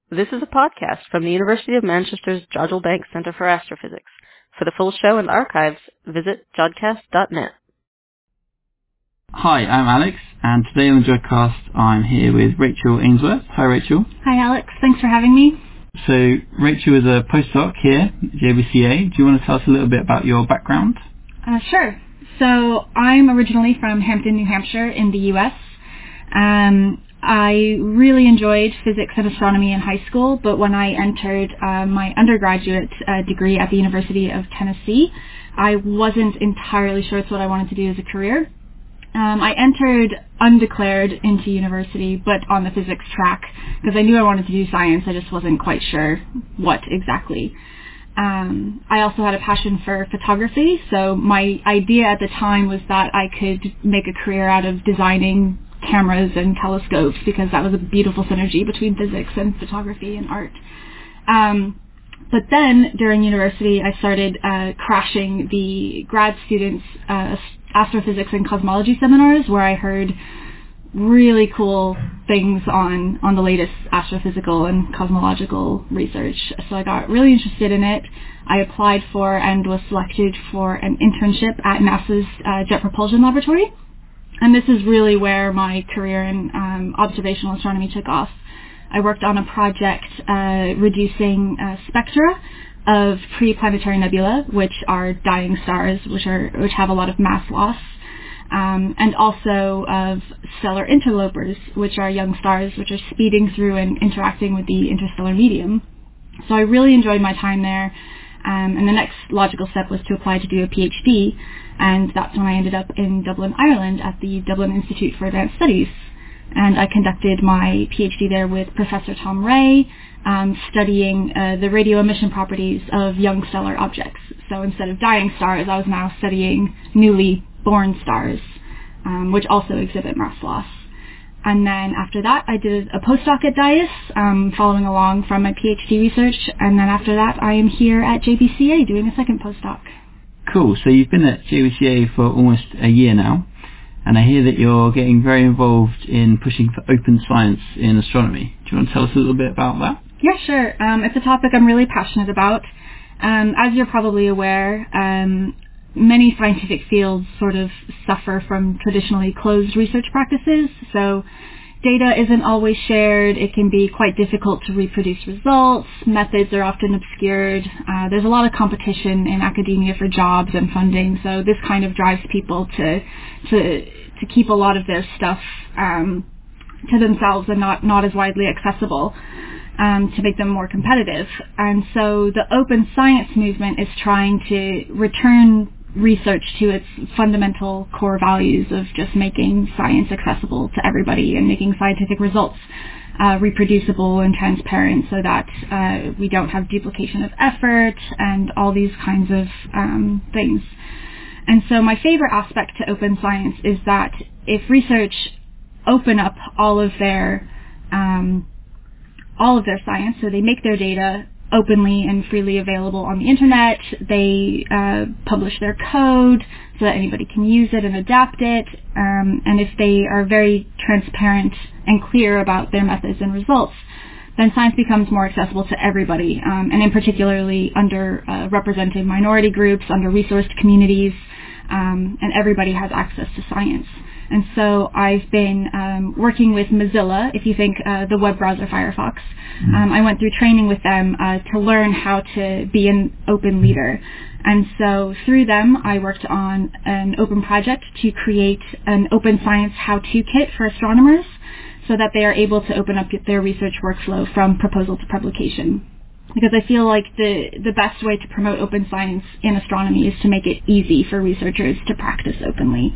This is a podcast from the University of Manchester's Jodrell Bank Centre for Astrophysics. For the full show and archives, visit jodcast.net. Hi, I'm Alex, and today on the Jodcast I'm here with Rachel Ainsworth. Hi Rachel. Hi Alex, thanks for having me. So Rachel is a postdoc here at JBCA. Do you want to tell us a little bit about your background? Sure. So I'm originally from Hampton, New Hampshire in the US. I really enjoyed physics and astronomy in high school, but when I entered my undergraduate degree at the University of Tennessee, I wasn't entirely sure it's what I wanted to do as a career. I entered undeclared into university, but on the physics track, because I knew I wanted to do science. I just wasn't quite sure what exactly. I also had a passion for photography, so my idea at the time was that I could make a career out of designing cameras and telescopes, because that was a beautiful synergy between physics and photography and art. But then during university, I started crashing the grad students' astrophysics and cosmology seminars, where I heard really cool things on the latest astrophysical and cosmological research. So I got really interested in it. I applied for and was selected for an internship at NASA's Jet Propulsion Laboratory. And this is really where my career in observational astronomy took off. I worked on a project reducing spectra of pre-planetary nebula, which are dying stars, which have a lot of mass loss, and also of stellar interlopers, which are young stars which are speeding through and interacting with the interstellar medium. So I really enjoyed my time there. And the next logical step was to apply to do a PhD, and that's when I ended up in Dublin, Ireland at the Dublin Institute for Advanced Studies. And I conducted my PhD there with Professor Tom Ray, studying the radio emission properties of young stellar objects. So instead of dying stars, I was now studying newly born stars, which also exhibit mass loss. And then after that, I did a postdoc at DIAS, following along from my PhD research. And then after that, I am here at JBCA doing a second postdoc. Cool. So you've been at JBCA for almost a year now, and I hear that you're getting very involved in pushing for open science in astronomy. Do you want to tell us a little bit about that? Yeah, sure. It's a topic I'm really passionate about. As you're probably aware, many scientific fields sort of suffer from traditionally closed research practices, so data isn't always shared. It can be quite difficult to reproduce results. Methods are often obscured. There's a lot of competition in academia for jobs and funding, so this kind of drives people to keep a lot of their stuff to themselves and not as widely accessible, to make them more competitive. And so the open science movement is trying to return research to its fundamental core values of just making science accessible to everybody and making scientific results reproducible and transparent, so that we don't have duplication of effort and all these kinds of things. And so my favorite aspect to open science is that if research open up all of their science, so they make their data openly and freely available on the internet. They publish their code so that anybody can use it and adapt it. And if they are very transparent and clear about their methods and results, then science becomes more accessible to everybody, and in particularly underrepresented minority groups, under-resourced communities, and everybody has access to science. And so I've been working with Mozilla, if you think the web browser Firefox. I went through training with them to learn how to be an open leader. And so through them, I worked on an open project to create an open science how-to kit for astronomers, so that they are able to open up their research workflow from proposal to publication. Because I feel like the best way to promote open science in astronomy is to make it easy for researchers to practice openly.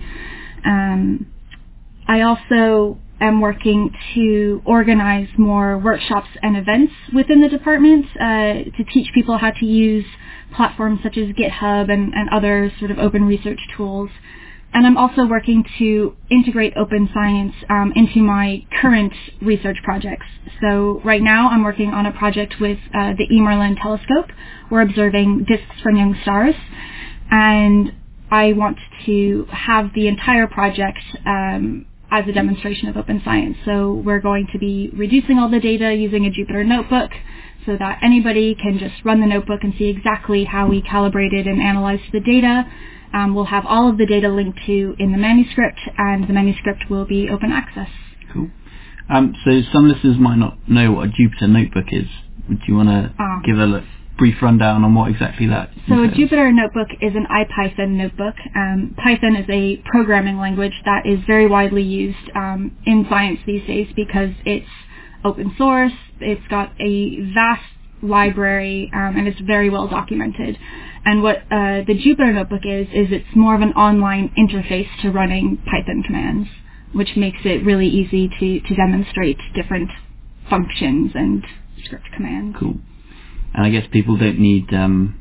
I also am working to organize more workshops and events within the department to teach people how to use platforms such as GitHub and other sort of open research tools. And I'm also working to integrate open science into my current research projects. So right now I'm working on a project with the E. Merlin telescope. We're observing disks from young stars. And I want to have the entire project as a demonstration of open science. So we're going to be reducing all the data using a Jupyter notebook so that anybody can just run the notebook and see exactly how we calibrated and analyzed the data. We'll have all of the data linked to in the manuscript, and the manuscript will be open access. Cool. So some listeners might not know what a Jupyter notebook is. Would you want to give a brief rundown on what exactly that is? So a Jupyter notebook is an IPython notebook. Python is a programming language that is very widely used in science these days because it's open source, it's got a vast library, and it's very well documented. And what the Jupyter notebook is it's more of an online interface to running Python commands, which makes it really easy to demonstrate different functions and script commands. Cool. And I guess people don't need to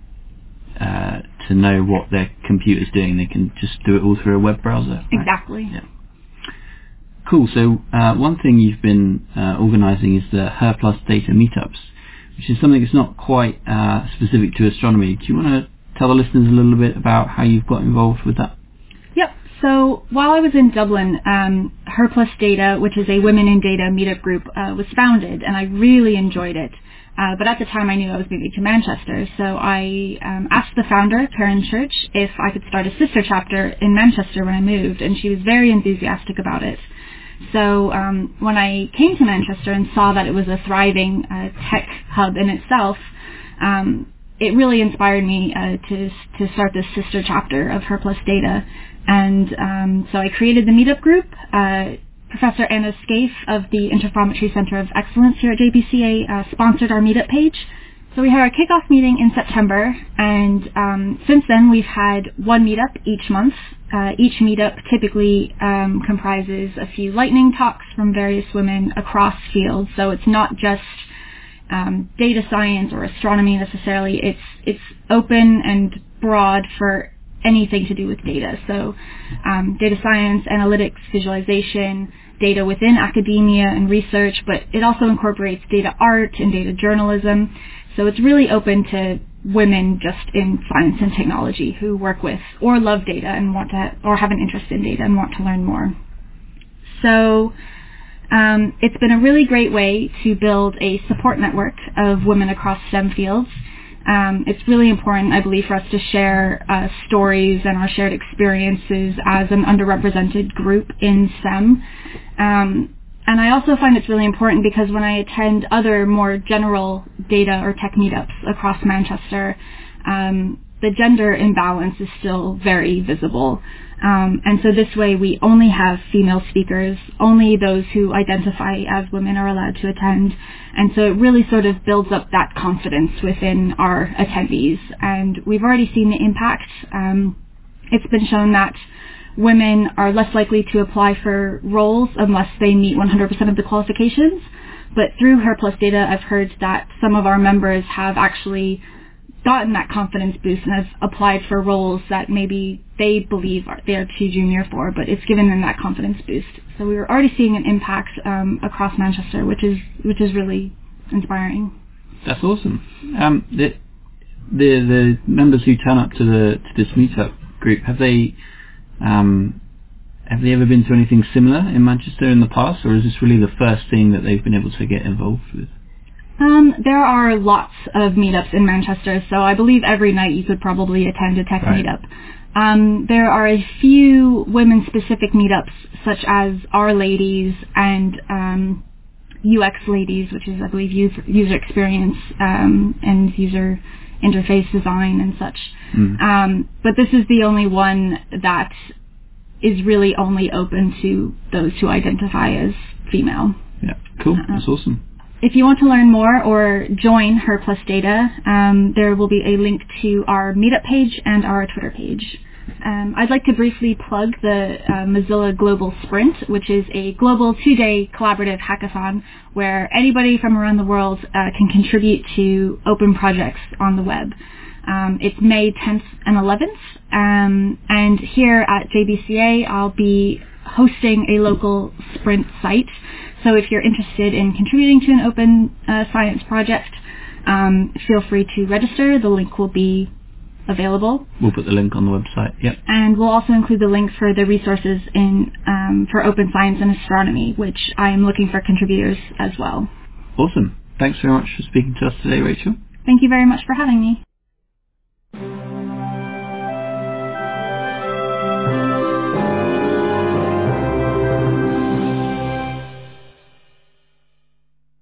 know what their computer's doing. They can just do it all through a web browser. Right? Exactly. Yeah. Cool. So one thing you've been organising is the Her Plus Data meetups, which is something that's not quite specific to astronomy. Do you want to tell the listeners a little bit about how you've got involved with that? Yep. So while I was in Dublin, Her Plus Data, which is a Women in Data meetup group, was founded, and I really enjoyed it. But at the time I knew I was moving to Manchester, so I asked the founder, Karen Church, if I could start a sister chapter in Manchester when I moved, and she was very enthusiastic about it. So when I came to Manchester and saw that it was a thriving tech hub in itself, it really inspired me to start this sister chapter of Her Plus Data. And so I created the meetup group. Professor Anna Scaife of the Interferometry Center of Excellence here at JBCA sponsored our meetup page. So we had our kickoff meeting in September, and since then we've had one meetup each month. Each meetup typically comprises a few lightning talks from various women across fields. So it's not just data science or astronomy necessarily. It's open and broad for anything to do with data. So data science, analytics, visualization, data within academia and research, but it also incorporates data art and data journalism. So it's really open to women just in science and technology who work with or love data and want to, or have an interest in data and want to learn more. So it's been a really great way to build a support network of women across STEM fields. It's really important, I believe, for us to share stories and our shared experiences as an underrepresented group in STEM. And I also find it's really important because when I attend other more general data or tech meetups across Manchester, the gender imbalance is still very visible. And so this way we only have female speakers, only those who identify as women are allowed to attend. And so it really sort of builds up that confidence within our attendees. And we've already seen the impact. It's been shown that women are less likely to apply for roles unless they meet 100% of the qualifications. But through Her Plus Data, I've heard that some of our members have actually gotten that confidence boost and have applied for roles that maybe they believe they are too junior for, but it's given them that confidence boost. So we were already seeing an impact across Manchester, which is really inspiring. That's awesome. The members who turn up to this meetup group, have they ever been to anything similar in Manchester in the past, or is this really the first thing that they've been able to get involved with? There are lots of meetups in Manchester, so I believe every night you could probably attend a tech meetup. There are a few women-specific meetups, such as Our Ladies and UX Ladies, which is, I believe, user experience and user interface design and such. But this is the only one that is really only open to those who identify as female. Yeah, cool. That's awesome. If you want to learn more or join Her Plus Data, there will be a link to our meetup page and our Twitter page. I'd like to briefly plug the Mozilla Global Sprint, which is a global 2-day collaborative hackathon where anybody from around the world can contribute to open projects on the web. It's May 10th and 11th, and here at JBCA I'll be hosting a local Sprint site. So if you're interested in contributing to an open science project, feel free to register. The link will be available. We'll put the link on the website. Yep. And we'll also include the link for the resources for open science and astronomy, which I am looking for contributors as well. Awesome. Thanks very much for speaking to us today, Rachel. Thank you very much for having me.